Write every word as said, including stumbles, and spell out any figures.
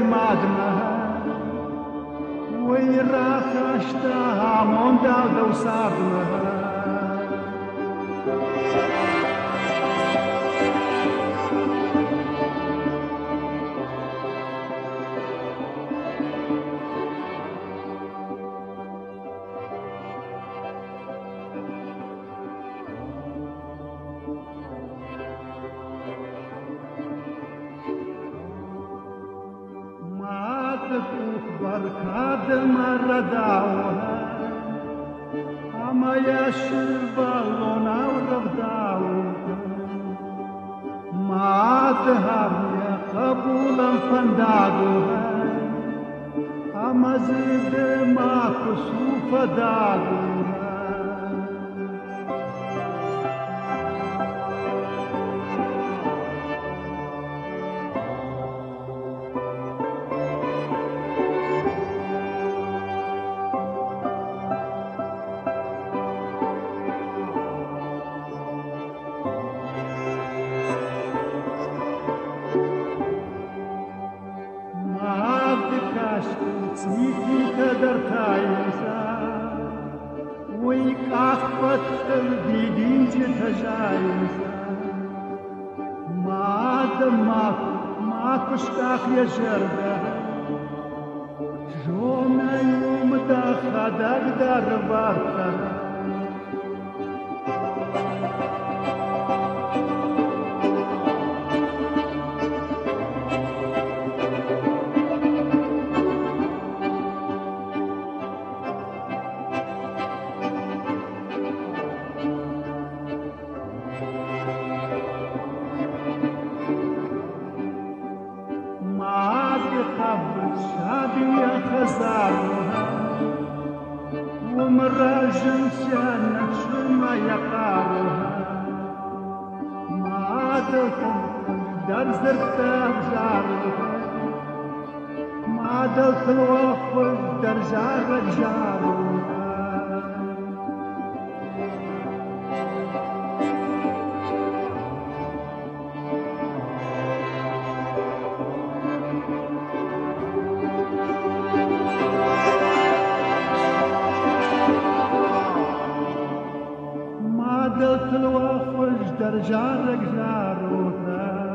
مادمە وەی ڕاکەشتە هەموومدا دەوساردمە بركادما رداوها أما يشبالونا ورفداوها ما تهاب يا قبولا فندادوها أما زيد ما كسوف دادوها سيتي كدر تايزا ويك أخفت الديدين جتجايزا ما دماك ما كشتاخ يا جرده جونا يوم دا خدك در بارتا شادية خزارها ومراجل شانك شما يقارها ما دلتم در زرتها جارها ما دلت الوفر در جارك جارها دلت الوفج در جارك جاروها